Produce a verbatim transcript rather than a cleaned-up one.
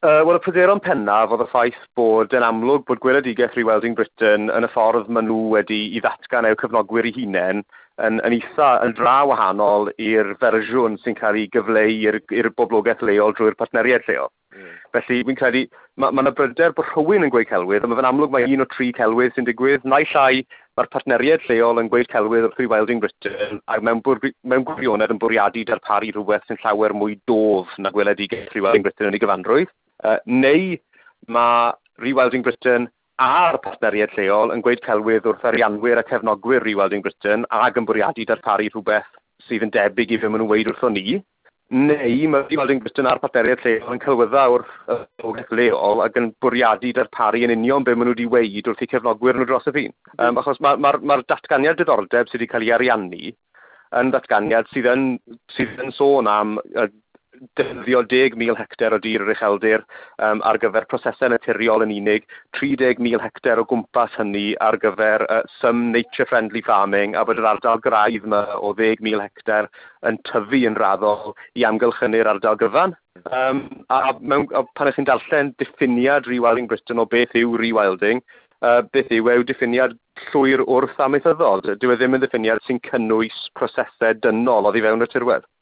Uh, Wel, y pryderon pennaf oedd y ffaith bod yn amlwg bod gweledigaeth Rewilding Britain yn y ffordd maen nhw wedi i ddatgan eu cyfnogwyr eu hunain yn, yn eitha yn dra wahanol i'r fersiwn sy'n cael ei gyfleu i'r boblogaeth leol drwy'r partneriaid lleol. Mm. Felly, fi'n credu, mae yna ma bryder bod rhywun yn gweud celwydd, a mae fe'n amlwg mae un o tri celwydd sy'n digwydd. Naill ai mae'r partneriaid lleol yn gweud celwydd wrth Rewilding Britain, a mewn, mewn gwirionedd yn bwriadu darparu rhywbeth sy'n llawer mwy dof na gweledigaeth Rewilding Britain yn ei gyfanrwydd. Uh, neu mae Rewilding Britain a'r partneriaid lleol yn gweud celwydd wrth arianwyr a cefnogwyr Rewilding Britain ag yn bwriadu darparu rhywbeth sydd yn debyg i fe maen nhw'n weid wrtho ni. Neu mae Rewilding Britain a'r partneriaid lleol yn cylwydda wrth y boblogaeth leol ac yn bwriadu darparu yn union be maen nhw wedi weid wrth i cefnogwyr nhw dros y ffin. Um, achos mae'r ma, ma, ma datganiad diddordeb sydd wedi cael ei ariannu yn datganiad sydd yn, sydd yn sôn am uh, defnyddio deg mil hectar o dir yr ucheldir um, ar gyfer prosesau naturiol yn unig, tri deg mil hectar o gwmpas hynny ar gyfer uh, some nature-friendly farming, a bod yr ardal graidd yma o ddeg mil hectar yn tyfu yn raddol i amgylchynu'r ardal gyfan. Um, a, mewn, a pan ych chi'n darllen diffiniad Rewilding Britain o beth yw rewilding, uh, beth yw yw diffiniad llwyr wrth amaethyddol. Dyw e ddim yn diffiniad sy'n cynnwys prosesau dynol oddi fewn y tirwedd.